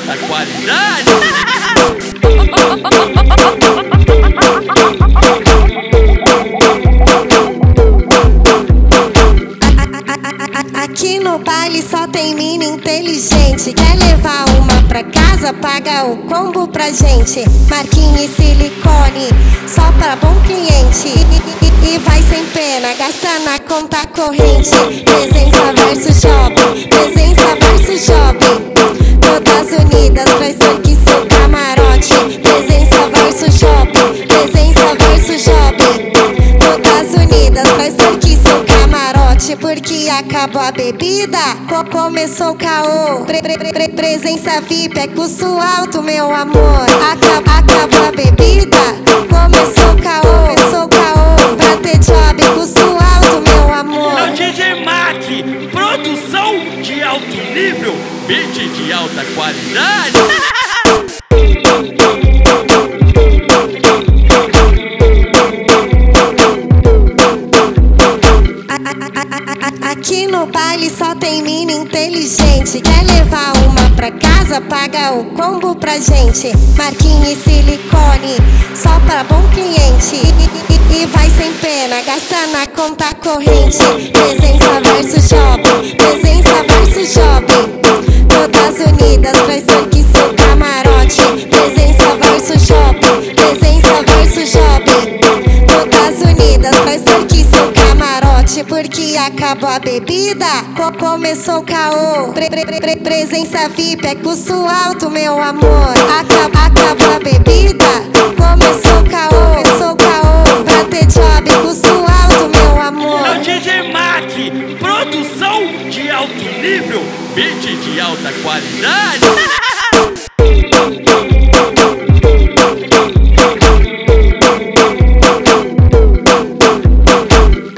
alta qualidade. Aqui no baile só tem mina inteligente. Quer levar uma pra casa? Paga o combo pra gente. Marquinhos e silicone, só pra bom cliente. E vai sem pena, gasta na conta corrente. Presença versus shopping, presença versus shopping. Todas unidas, traz aqui seu camarote. Presença versus shopping, presença versus shopping. Todas unidas, traz aqui seu camarote. Porque acabou a bebida, começou o caô. Presença VIP é custo alto, meu amor. Acabou a bebida, começou o caô. Pra ter job, custo alto, meu amor. É o DJ Mac, produção de alto nível, beat de alta qualidade. Aqui no baile só tem mina inteligente. Quer levar uma pra casa? Paga o combo pra gente. Marquinhos e silicone, só pra bom cliente. E vai sem pena, gasta na conta corrente. Presença versus shopping, presença versus shopping. Todas unidas, traz aqui seu camarote. Presença versus shopping, presença versus shopping. Todas unidas, traz aqui seu camarote. Porque acabou a bebida, começou o caô. Presença VIP é custo alto, meu amor. Acabou a bebida, começou o caô. Pra ter job, custo alto, meu amor. É o DJ Mac, produção de alto nível, beat de alta qualidade.